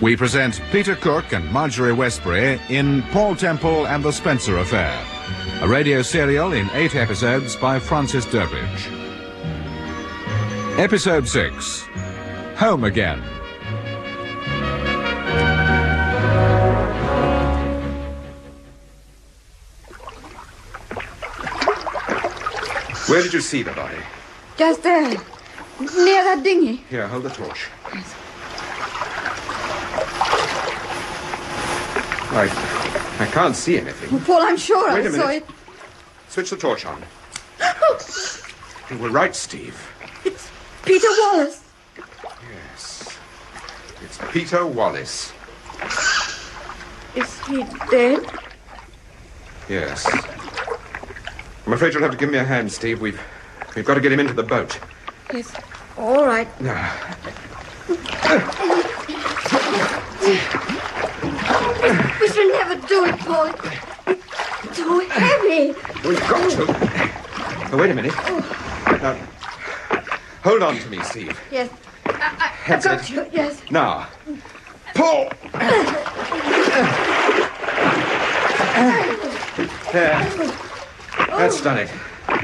We present Peter Cook and Marjorie Westbury in Paul Temple and the Spencer Affair, a radio serial in 8 episodes by Francis Durbridge. Episode 6, Home Again. Where did you see the body? Just there, near that dinghy. Here, hold the torch. Yes. I can't see anything. Well, Paul, I'm sure Wait I a saw minute. it. Switch the torch on. You were right, Steve. It's Peter Wallace. Yes. It's Peter Wallace. Is he dead? Yes. I'm afraid you'll have to give me a hand, Steve. We've got to get him into the boat. Yes. All right. We shall never do it, Paul. It's too heavy. We've got to. Oh, wait a minute. Now, hold on to me, Steve. Yes. I've That's got it. you, yes. Now, pull! There. That's done it.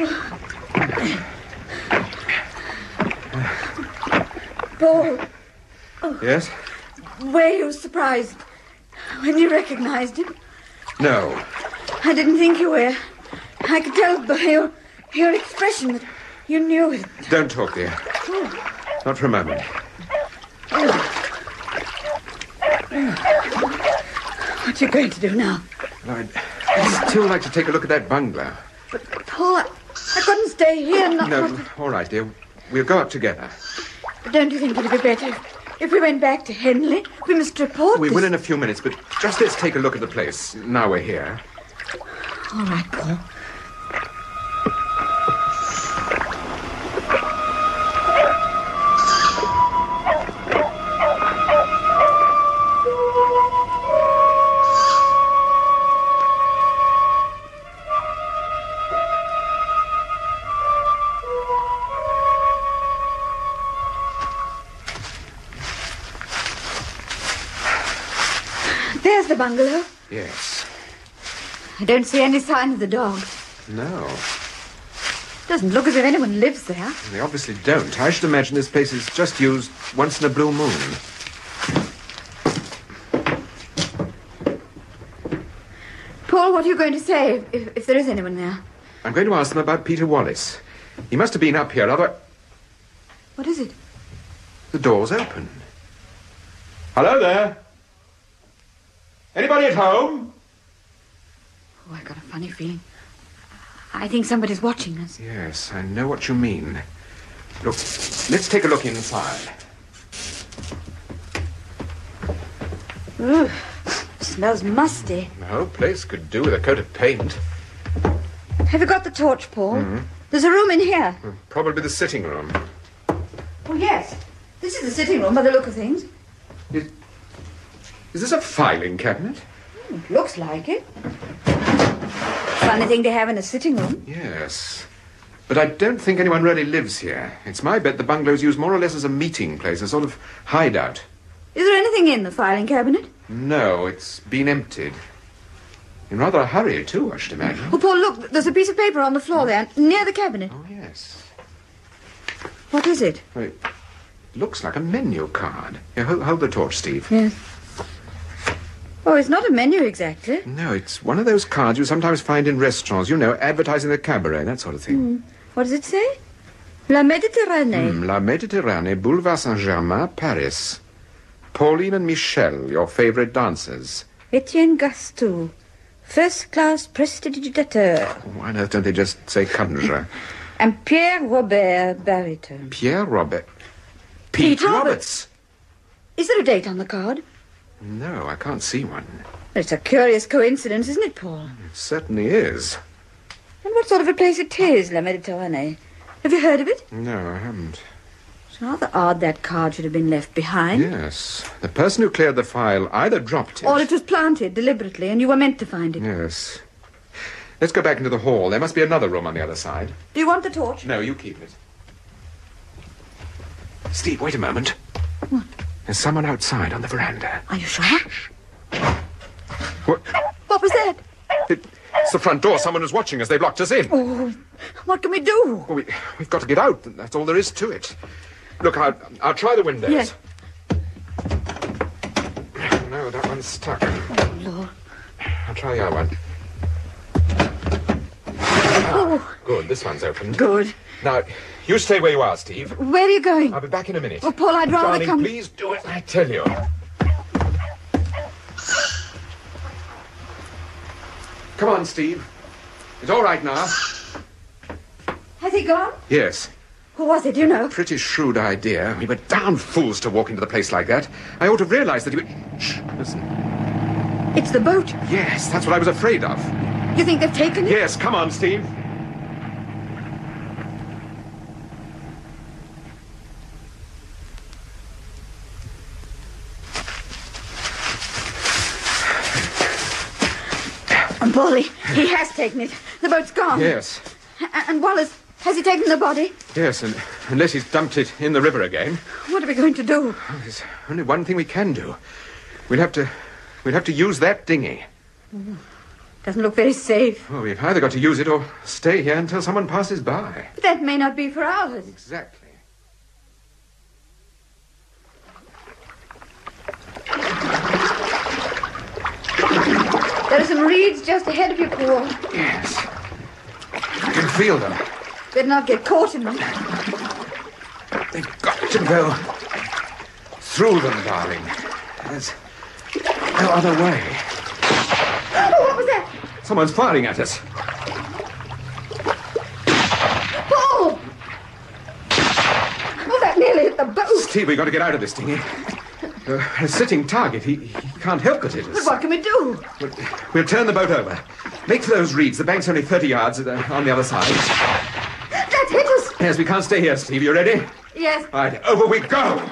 Paul, Yes? were you surprised when you recognized him? No. I didn't think you were. I could tell by your expression that you knew it. Don't talk, dear. Not for a moment. What are you going to do now? Well, I'd still like to take a look at that bungalow. But, Paul, I couldn't stay here. No, all right, dear. We'll go up together. But don't you think it would be better if we went back to Henley? We must report We this. will in a few minutes, but just let's take a look at the place. Now we're here. All right, Paul. There's the bungalow. Yes. I don't see any sign of the dog. No. Doesn't look as if anyone lives there. They obviously don't. I should imagine this place is just used once in a blue moon. Paul, what are you going to say if there is anyone there? I'm going to ask them about Peter Wallace. He must have been up here, otherwise... What is it? The door's open. Hello there. Anybody at home? Oh, I got a funny feeling. I think somebody's watching us. Yes, I know what you mean. Look, let's take a look inside. Ugh, smells musty. The whole place could do with a coat of paint. Have you got the torch, Paul? Mm-hmm. There's a room in here. Probably the sitting room. Oh, yes. This is the sitting room by the look of things. Is this a filing cabinet? It looks like it. Funny thing to have in a sitting room. Yes. But I don't think anyone really lives here. It's my bet the bungalow's used more or less as a meeting place, a sort of hideout. Is there anything in the filing cabinet? No, it's been emptied. In rather a hurry, too, I should imagine. Oh, Paul, look, there's a piece of paper on the floor there, near the cabinet. Oh, yes. What is it? Well, it looks like a menu card. Here, hold the torch, Steve. Yes. Oh, it's not a menu exactly. No, it's one of those cards you sometimes find in restaurants, you know, advertising the cabaret, that sort of thing. What does it say? La Méditerranée. La Méditerranée, Boulevard Saint-Germain, Paris. Pauline and Michel, your favorite dancers. Etienne Gastou, first-class prestidigitateur. Why on earth don't they just say conjure? And Pierre Robert, baritone. Pierre Robert. Pete Roberts. Roberts. Is there a date on the card? No, I can't see one. It's a curious coincidence, isn't it, Paul? It certainly is. And what sort of a place it is, La Méditerranée? Have you heard of it? No, I haven't. It's rather odd that card should have been left behind. Yes. The person who cleared the file either dropped it... Or it was planted deliberately and you were meant to find it. Yes. Let's go back into the hall. There must be another room on the other side. Do you want the torch? No, you keep it. Steve, wait a moment. What? There's someone outside on the veranda. Are you sure? What? What was that? It's the front door. Someone was watching us. They blocked us in. Oh, what can we do? Well, we've got to get out. That's all there is to it. Look, I'll try the windows. Yes. No, that one's stuck. Oh, Lord. I'll try the other one. Oh. Good, this one's open. Good. Now, you stay where you are, Steve. Where are you going? I'll be back in a minute. Oh, Paul, I'd rather Darling, come... please do it, I tell you. Come on, Steve. It's all right now. Has he gone? Yes. Who was it, do you know? Pretty shrewd idea. We were damn fools to walk into the place like that. I ought to have realized that you would... Shh, listen. It's the boat. Yes, that's what I was afraid of. You think they've taken it? Yes, come on, Steve. And Paulie, he has taken it. The boat's gone. Yes. And Wallace, has he taken the body? Yes, and unless he's dumped it in the river again. What are we going to do? There's only one thing we can do. We'll have to use that dinghy. Doesn't look very safe. Well, we've either got to use it or stay here until someone passes by. But that may not be for hours. Exactly. There are some reeds just ahead of you, Paul. Yes. I can feel them. Better not get caught in them. They've got to go through them, darling. There's no other way. Oh, what was that? Someone's firing at us. Paul! Oh, that nearly hit the boat. Steve, we've got to get out of this dinghy. A sitting target. He can't help but hit us. But what can we do? We'll turn the boat over. Make for those reeds. The bank's only 30 yards on the other side. That hit us. Yes, we can't stay here, Steve. You ready? Yes. All right, over we go.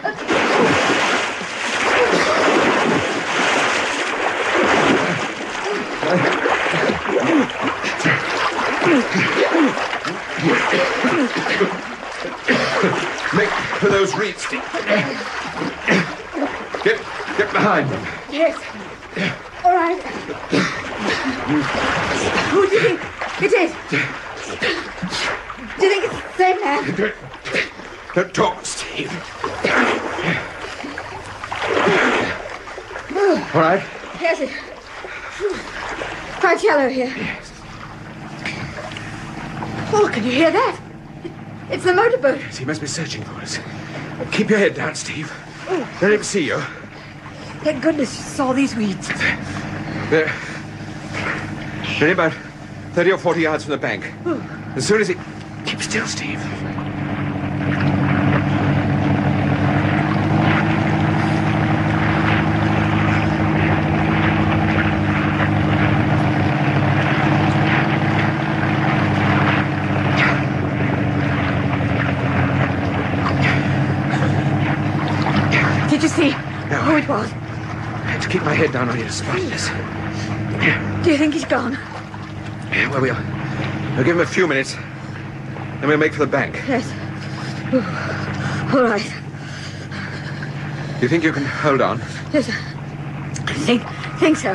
Make for those reeds, Steve. Get behind them. Yes. All right. Who do you think it is? Do you think it's the same man? Don't talk, Steve. All right? Yes, it's quite shallow here. Yes. Oh, can you hear that? It's the motorboat. He must be searching for us. Keep your head down, Steve. Let him see you. Thank goodness you saw these weeds. They're only about 30 or 40 yards from the bank. As soon as he... Keep still, Steve. Did you see who it was? I had to keep my head down on you to spot this. Do you think he's gone? Well, we'll give him a few minutes. Then we'll make for the bank. Yes. All right. You think you can hold on? Yes. I think so.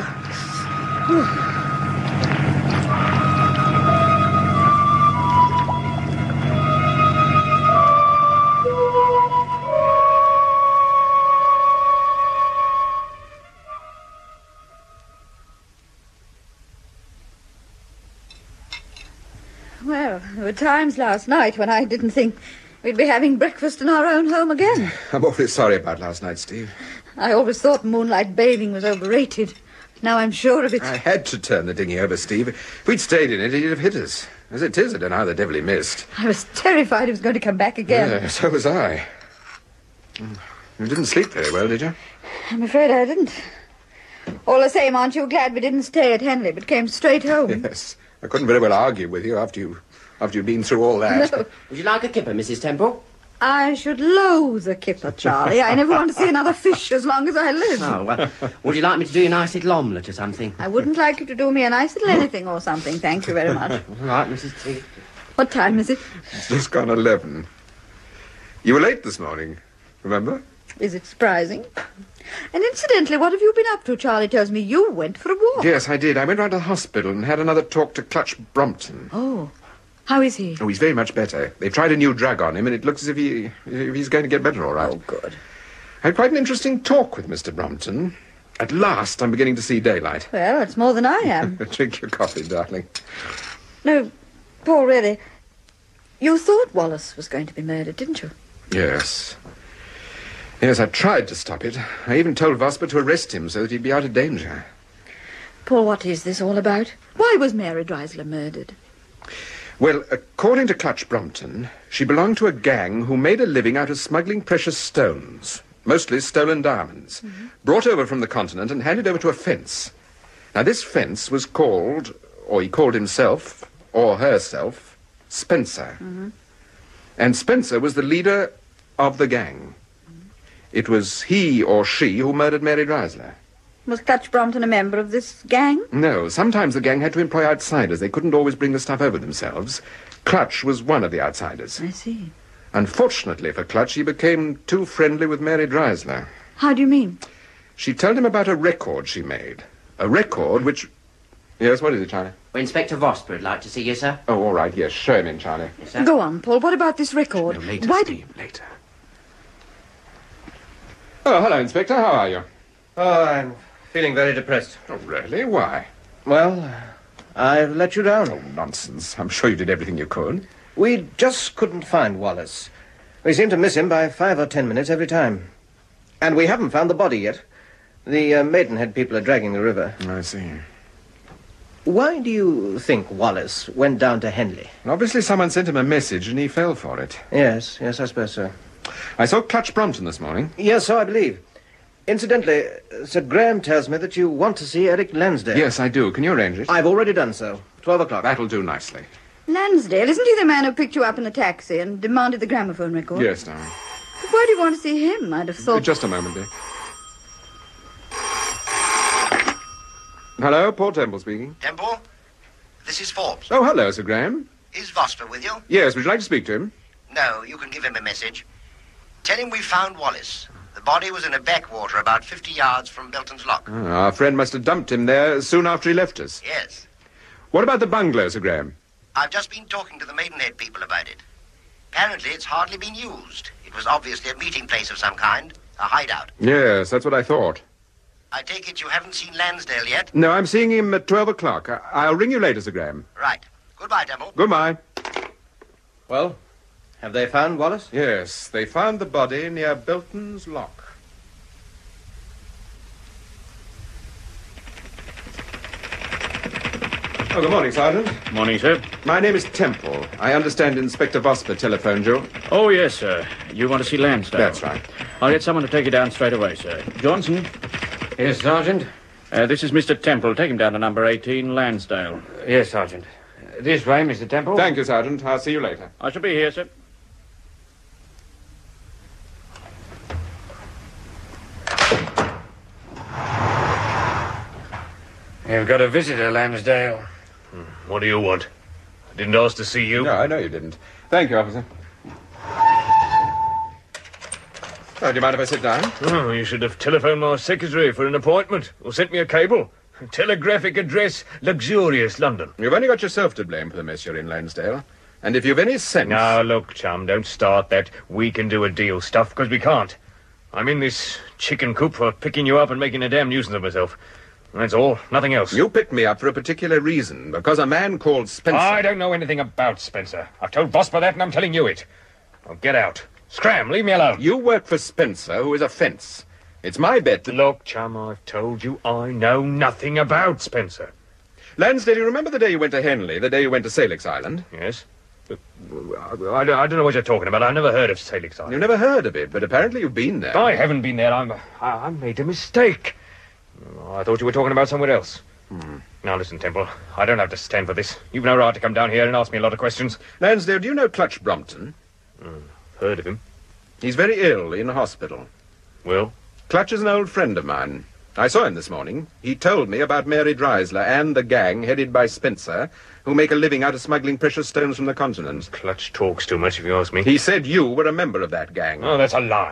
Well, there were times last night when I didn't think we'd be having breakfast in our own home again. I'm awfully sorry about last night, Steve. I always thought moonlight bathing was overrated. Now I'm sure of it. I had to turn the dinghy over, Steve. If we'd stayed in it, it'd have hit us. As it is, I don't know how the devil he missed. I was terrified he was going to come back again. Yeah, so was I. You didn't sleep very well, did you? I'm afraid I didn't. All the same, aren't you glad we didn't stay at Henley, but came straight home? Yes. I couldn't very well argue with you after you'd been through all that. No. Would you like a kipper, Mrs. Temple? I should loathe a kipper, Charlie. I never want to see another fish as long as I live. Oh, well, would you like me to do you a nice little omelette or something? I wouldn't like you to do me a nice little anything or something, thank you very much. All right, Mrs. T. What time is it? It's just gone 11. You were late this morning, remember? Is it surprising? And incidentally, what have you been up to? Charlie tells me you went for a walk. Yes, I did. I went round to the hospital and had another talk to Clutch Brompton. Oh. How is he? Oh, he's very much better. They've tried a new drug on him, and it looks as if he's going to get better all right. Oh, good. I had quite an interesting talk with Mr. Brompton. At last, I'm beginning to see daylight. Well, it's more than I am. Drink your coffee, darling. No, Paul, really. You thought Wallace was going to be murdered, didn't you? Yes. Yes, I tried to stop it. I even told Vosper to arrest him so that he'd be out of danger. Paul, what is this all about? Why was Mary Dreisler murdered? Well, according to Clutch Brompton, she belonged to a gang who made a living out of smuggling precious stones, mostly stolen diamonds, brought over from the continent and handed over to a fence. Now, this fence was called, or he called himself, or herself, Spencer. And Spencer was the leader of the gang. It was he or she who murdered Mary Dreisler. Was Clutch Brompton a member of this gang? No, sometimes the gang had to employ outsiders. They couldn't always bring the stuff over themselves. Clutch was one of the outsiders. I see. Unfortunately for Clutch, he became too friendly with Mary Dreisler. How do you mean? She told him about a record she made. A record which... Yes, what is it, Charlie? Well, Inspector Vosper would like to see you, sir. Oh, all right, yes, show him in, Charlie. Yes, sir. Go on, Paul. What about this record? No, later, Why Steve, later. Oh, hello, Inspector. How are you? Oh, I'm feeling very depressed. Oh, really? Why? Well, I've let you down. Oh, nonsense. I'm sure you did everything you could. We just couldn't find Wallace. We seem to miss him by 5 or 10 minutes every time. And we haven't found the body yet. The Maidenhead people are dragging the river. I see. Why do you think Wallace went down to Henley? Obviously, someone sent him a message and he fell for it. Yes, I suppose so. I saw Clutch Brompton this morning. Yes, so I believe. Incidentally, Sir Graham tells me that you want to see Eric Lansdale. Yes, I do. Can you arrange it? I've already done so. 12 o'clock. That'll do nicely. Lansdale, isn't he the man who picked you up in the taxi and demanded the gramophone record? Yes, darling. But why do you want to see him? I'd have thought... Just a moment, dear. Hello, Paul Temple speaking. Temple, this is Forbes. Oh, hello, Sir Graham. Is Vosper with you? Yes, would you like to speak to him? No, you can give him a message. Tell him we found Wallace. The body was in a backwater about 50 yards from Belton's Lock. Oh, our friend must have dumped him there soon after he left us. Yes. What about the bungalow, Sir Graham? I've just been talking to the Maidenhead people about it. Apparently it's hardly been used. It was obviously a meeting place of some kind, a hideout. Yes, that's what I thought. I take it you haven't seen Lansdale yet? No, I'm seeing him at 12 o'clock. I'll ring you later, Sir Graham. Right. Goodbye, Temple. Goodbye. Well, have they found Wallace? Yes, they found the body near Belton's Lock. Oh, good morning, Sergeant. Morning, sir. My name is Temple. I understand Inspector Vosper telephoned you. Oh, yes, sir. You want to see Lansdale? That's right. I'll get someone to take you down straight away, sir. Johnson? Yes, Sergeant? This is Mr. Temple. Take him down to number 18, Lansdale. Yes, Sergeant. This way, Mr. Temple. Thank you, Sergeant. I'll see you later. I shall be here, sir. You've got a visitor, Lansdale. What do you want? I didn't ask to see you. No, I know you didn't. Thank you, officer. Oh, do you mind if I sit down? Oh, you should have telephoned my secretary for an appointment, or sent me a cable. Telegraphic address, Luxurious, London. You've only got yourself to blame for the mess you're in, Lansdale. And if you've any sense... Now, look, chum, don't start that we can do a deal stuff, because we can't. I'm in this chicken coop for picking you up and making a damn nuisance of myself. That's all, nothing else. You picked me up for a particular reason, because a man called Spencer... I don't know anything about Spencer. I've told Vosper that, and I'm telling you it. Now, get out. Scram, leave me alone. You work for Spencer, who is a fence. It's my bet that... Look, chum, I've told you I know nothing about Spencer. Lansdale, you remember the day you went to Henley, the day you went to Salix Island? Yes? I don't know what you're talking about. I've never heard of Salix Island. You've never heard of it, but apparently you've been there. I haven't been there. I made a mistake. I thought you were talking about somewhere else. Now listen, Temple, I don't have to stand for this. You've no right to come down here and ask me a lot of questions. Lansdale, do you know Clutch Brompton? Heard of him? He's very ill in hospital. Well? Clutch is an old friend of mine. I saw him this morning. He told me about Mary Dreisler and the gang headed by Spencer, who make a living out of smuggling precious stones from the continent. Clutch talks too much, if you ask me. He said you were a member of that gang. Oh, that's a lie.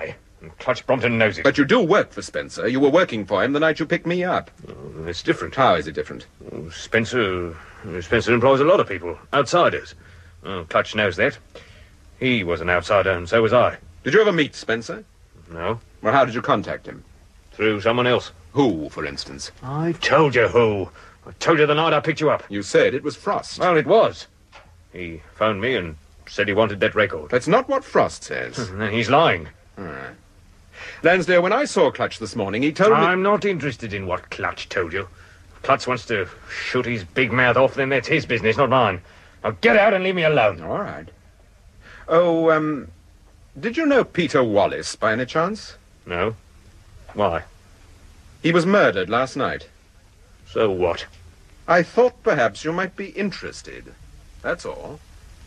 And Clutch Brompton knows it. But you do work for Spencer. You were working for him the night you picked me up. It's different. How is it different? Spencer employs a lot of people, outsiders. Clutch knows that. He was an outsider, and so was I. Did you ever meet Spencer? No. Well, how did you contact him? Through someone else. Who, for instance? I told you who. I told you the night I picked you up. You said it was Frost. Well, it was. He phoned me and said he wanted that record. That's not what Frost says. He's lying. Lansdale, when I saw Clutch this morning, he told me... I'm not interested in what Clutch told you. Clutch wants to shoot his big mouth off, then that's his business, not mine. Now get out and leave me alone. All right. Oh, did you know Peter Wallace, by any chance? No. Why? He was murdered last night. So what? I thought perhaps you might be interested. That's all.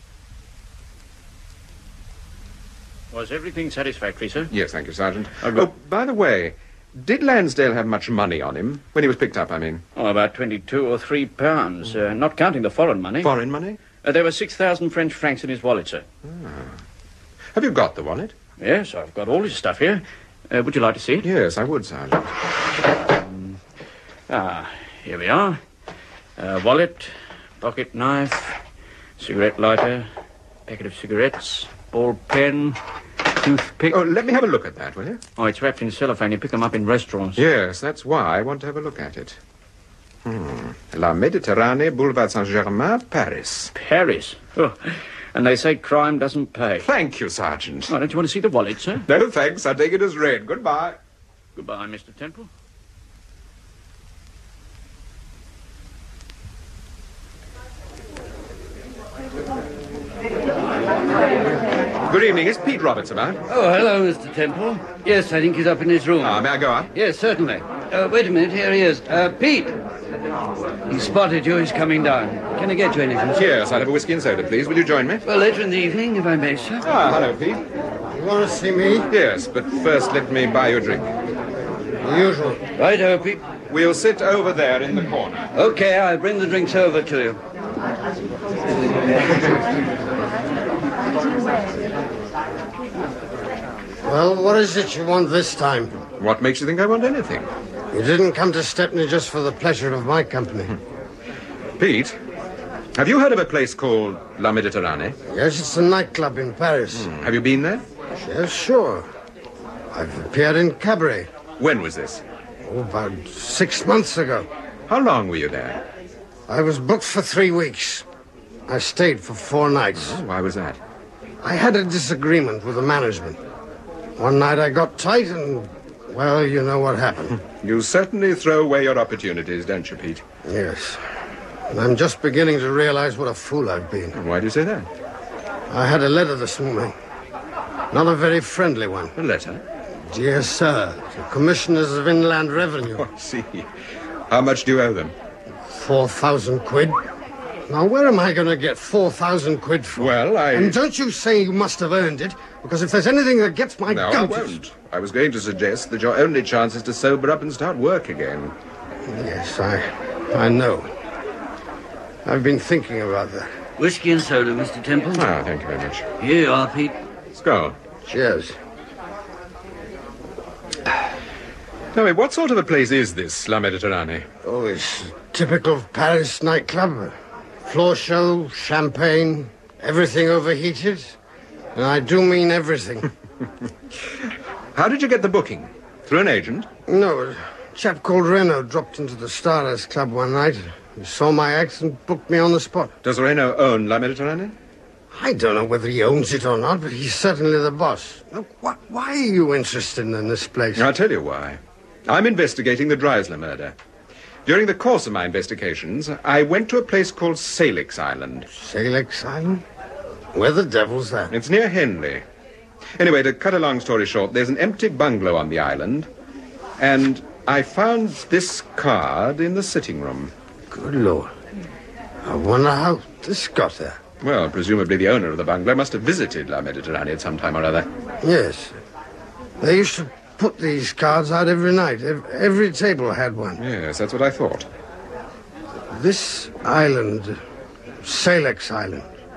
Was everything satisfactory, sir? Yes, thank you, Sergeant. Good. Oh, by the way, did Lansdale have much money on him when he was picked up, I mean? Oh, about 22 or 3 pounds, not counting the foreign money. Foreign money? There were 6,000 French francs in his wallet, sir. Have you got the wallet? Yes, I've got all his stuff here. Would you like to see it? Yes, I would, Sergeant. Here we are. Wallet, pocket knife, cigarette lighter, packet of cigarettes, ball pen, toothpick. Oh, let me have a look at that, will you? Oh, it's wrapped in cellophane. You pick them up in restaurants. Yes, that's why I want to have a look at it. La Méditerranée, Boulevard Saint-Germain, Paris. Paris? Oh, and they say crime doesn't pay. Thank you, Sergeant. Oh, don't you want to see the wallet, sir? No, thanks. I'll take it as read. Goodbye. Goodbye, Mr. Temple. Good evening. Is Pete Roberts about? Oh, hello, Mr. Temple. Yes, I think he's up in his room. May I go up? Yes, certainly. Wait a minute, here he is. Pete! He spotted you, he's coming down. Can I get you anything, sir? Yes, I'll have a whiskey and soda, please. Will you join me? Well, later in the evening, if I may, sir. Hello, Pete. You want to see me? Yes, but first let me buy you a drink. The usual. Right, Pete. We'll sit over there in the corner. Okay, I'll bring the drinks over to you. Well, what is it you want this time? What makes you think I want anything? You didn't come to Stepney just for the pleasure of my company. Pete, have you heard of a place called La Méditerranée? Yes, it's a nightclub in Paris. Have you been there? Yes, sure. I've appeared in Cabaret. When was this? Oh, about 6 months ago. How long were you there? I was booked for 3 weeks. I stayed for 4 nights. Oh, why was that? I had a disagreement with the management. One night I got tight and, well, you know what happened. You certainly throw away your opportunities, don't you, Pete? Yes. And I'm just beginning to realize what a fool I've been. Why do you say that? I had a letter this morning. Not a very friendly one. A letter? Dear Sir, the Commissioners of Inland Revenue. Oh, I see. How much do you owe them? 4,000 quid. Now, where am I going to get 4,000 quid from? Well, And don't you say you must have earned it, because if there's anything that gets my No, goat... I won't. I was going to suggest that your only chance is to sober up and start work again. Yes, I know. I've been thinking about that. Whiskey and soda, Mr. Temple. Thank you very much. Here you are, Pete. Skull. Cheers. Tell me, what sort of a place is this, La Méditerranée? Oh, it's typical Paris nightclub. Floor show, champagne, everything overheated. And I do mean everything. How did you get the booking? Through an agent? No, a chap called Reno dropped into the Stardust Club one night. He saw my act and booked me on the spot. Does Reno own La Méditerranée? I don't know whether he owns it or not, but he's certainly the boss. Look, why are you interested in this place? I'll tell you why. I'm investigating the Dreisler murder. During the course of my investigations, I went to a place called Salix Island. Salix Island? Where the devil's that? It's near Henley. Anyway, to cut a long story short, there's an empty bungalow on the island, and I found this card in the sitting room. Good Lord. I wonder how this got there. Well, presumably the owner of the bungalow must have visited La Méditerranée at some time or other. Yes. They used to put these cards out every night. Every table had one. Yes, that's what I thought. This island, Salix Island,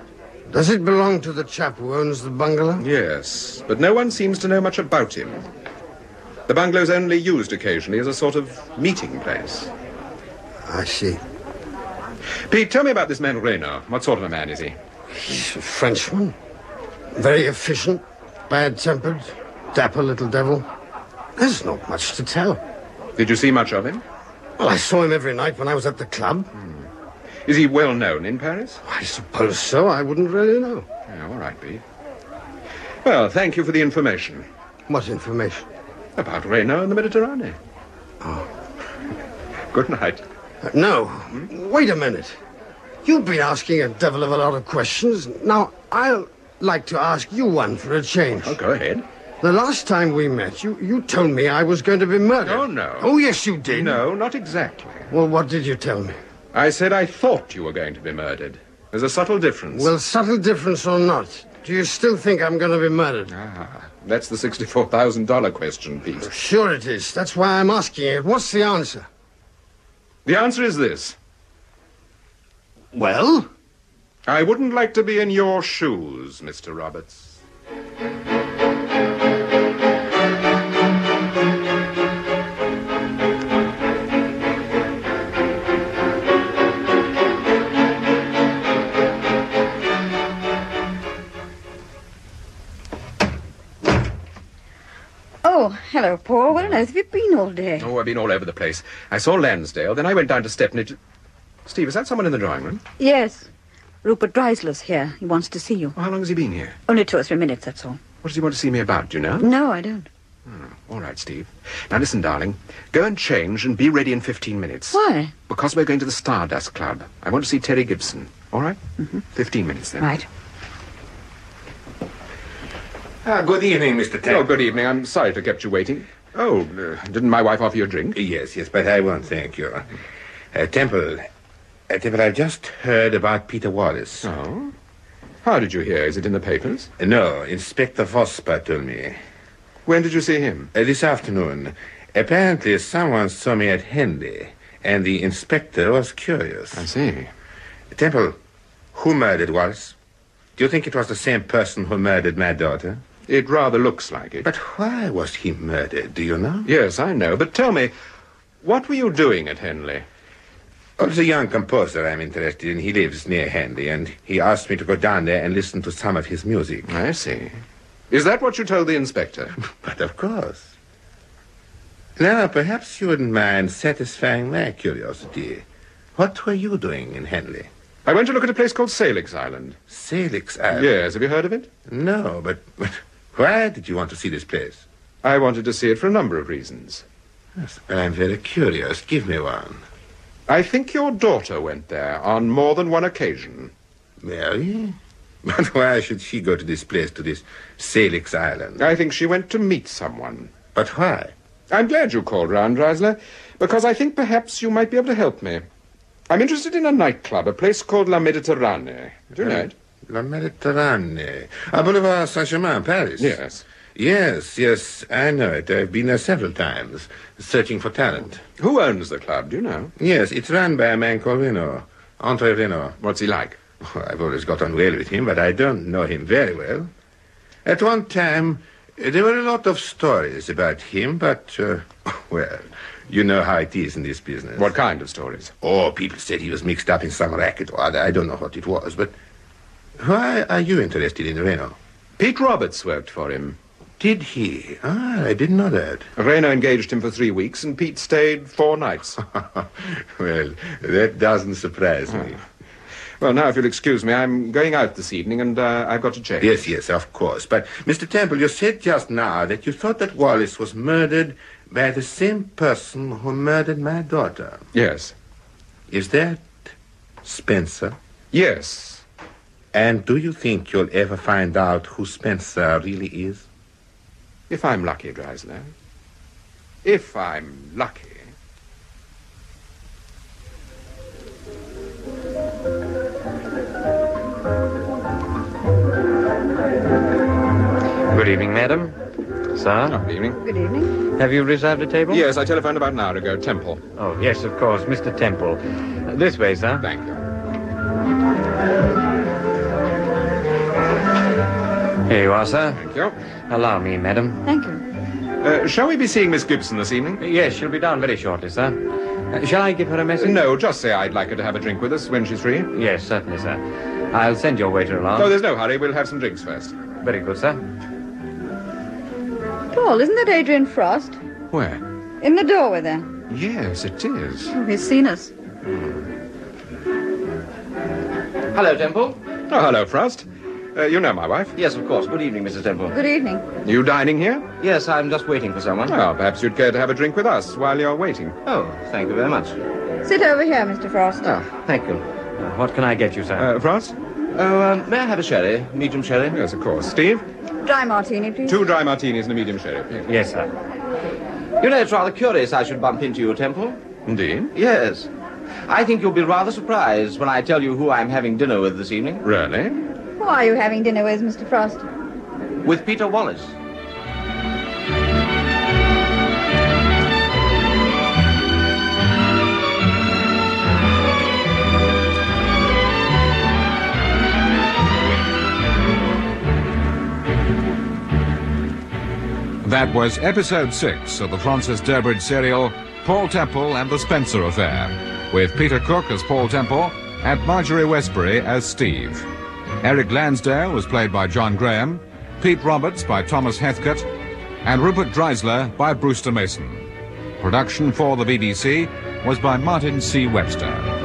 Does it belong to the chap who owns the bungalow? Yes, but no one seems to know much about him. The bungalow's only used occasionally as a sort of meeting place. I see. Pete, tell me about this man Reynaud. What sort of a man is he? He's a Frenchman. Very efficient, bad-tempered, dapper little devil. There's not much to tell. Did you see much of him? Well, I saw him every night when I was at the club. Is he well known in Paris? I suppose so. I wouldn't really know. Yeah, all right, Pete. Well, thank you for the information. What information? About Reynaud and the Mediterranean. Oh. Good night. No. Wait a minute. You've been asking a devil of a lot of questions. Now, I'll like to ask you one for a change. Oh, go ahead. The last time we met, you told me I was going to be murdered. Oh, no. Oh, yes, you did. No, not exactly. Well, what did you tell me? I said I thought you were going to be murdered. There's a subtle difference. Well, subtle difference or not, do you still think I'm going to be murdered? Ah, that's the $64,000 question, Pete. Sure it is. That's why I'm asking it. What's the answer? The answer is this. Well? I wouldn't like to be in your shoes, Mr. Roberts. Oh, hello, Paul. Where on earth have you been all day? Oh, I've been all over the place. I saw Lansdale, then I went down to Stepney to... Steve, is that someone in the drawing room? Yes. Rupert Dreisler's here. He wants to see you. Oh, how long has he been here? Only 2 or 3 minutes, that's all. What does he want to see me about, do you know? No, I don't. Oh, all right, Steve. Now, listen, darling. Go and change and be ready in 15 minutes. Why? Because we're going to the Stardust Club. I want to see Terry Gibson. All right? 15 minutes, then. Right. Good evening, Mr. Temple. Oh, good evening. I'm sorry to have kept you waiting. Oh, didn't my wife offer you a drink? Yes, but I won't, thank you. Temple, I've just heard about Peter Wallace. Oh? How did you hear? Is it in the papers? No, Inspector Vosper told me. When did you see him? This afternoon. Apparently, someone saw me at Henley, and the inspector was curious. I see. Temple, who murdered Wallace? Do you think it was the same person who murdered my daughter? It rather looks like it. But why was he murdered, do you know? Yes, I know. But tell me, what were you doing at Henley? Oh, there's a young composer I'm interested in. He lives near Henley, and he asked me to go down there and listen to some of his music. I see. Is that what you told the inspector? But of course. Now, perhaps you wouldn't mind satisfying my curiosity. What were you doing in Henley? I went to look at a place called Salix Island. Salix Island? Yes, have you heard of it? No, but why did you want to see this place? I wanted to see it for a number of reasons. Yes, but I'm very curious. Give me one. I think your daughter went there on more than one occasion. Mary? But why should she go to this place, to this Salix Island? I think she went to meet someone. But why? I'm glad you called round, Dreisler, because I think perhaps you might be able to help me. I'm interested in a nightclub, a place called La Méditerranée. Do you know it? La Méditerranée. Boulevard Saint-Germain, Paris. Yes. Yes, I know it. I've been there several times, searching for talent. Who owns the club, do you know? Yes, it's run by a man called Reynaud, André Reynaud. What's he like? Oh, I've always got on well with him, but I don't know him very well. At one time, there were a lot of stories about him, but, well, you know how it is in this business. What kind of stories? Oh, people said he was mixed up in some racket or other. I don't know what it was, but why are you interested in Reynaud? Pete Roberts worked for him. Did he? Ah, I didn't know that. Reynaud engaged him for 3 weeks, and Pete stayed 4 nights. Well, that doesn't surprise me. Well, now, if you'll excuse me, I'm going out this evening, and I've got to change. Yes, of course. But, Mr. Temple, you said just now that you thought that Wallace was murdered by the same person who murdered my daughter. Yes. Is that Spencer? Yes. And do you think you'll ever find out who Spencer really is? If I'm lucky, Dreisler. If I'm lucky. Good evening, madam. Sir? Good evening. Good evening. Have you reserved a table? Yes, I telephoned about an hour ago. Temple. Oh, yes, of course. Mr. Temple. This way, sir. Thank you. Here you are, sir. Thank you. Allow me, madam. Thank you. Shall we be seeing Miss Gibson this evening? Yes, she'll be down very shortly, sir. Shall I give her a message? No, just say I'd like her to have a drink with us when she's free. Yes, certainly, sir. I'll send your waiter along. Oh, there's no hurry. We'll have some drinks first. Very good, sir. Paul, isn't that Adrian Frost? Where? In the doorway there. Yes, it is. Oh, he's seen us. Hello, Temple. Oh, hello, Frost. You know my wife? Yes, of course. Good evening, Mrs. Temple. Good evening. You dining here? Yes, I'm just waiting for someone. Well, perhaps you'd care to have a drink with us while you're waiting. Oh, thank you very much. Sit over here, Mr. Frost. Oh, thank you. What can I get you, sir? Frost? Oh, may I have a sherry? Medium sherry? Yes, of course. Steve? Dry martini, please. 2 dry martinis and a medium sherry. Yes, sir. You know, it's rather curious I should bump into you, Temple. Indeed? Yes. I think you'll be rather surprised when I tell you who I'm having dinner with this evening. Really? Who are you having dinner with, Mr. Frost? With Peter Wallace. That was episode 6 of the Francis Durbridge serial, Paul Temple and the Spencer Affair, with Peter Cook as Paul Temple and Marjorie Westbury as Steve. Eric Lansdale was played by John Graham, Pete Roberts by Thomas Heathcote, and Rupert Dreisler by Brewster Mason. Production for the BBC was by Martin C. Webster.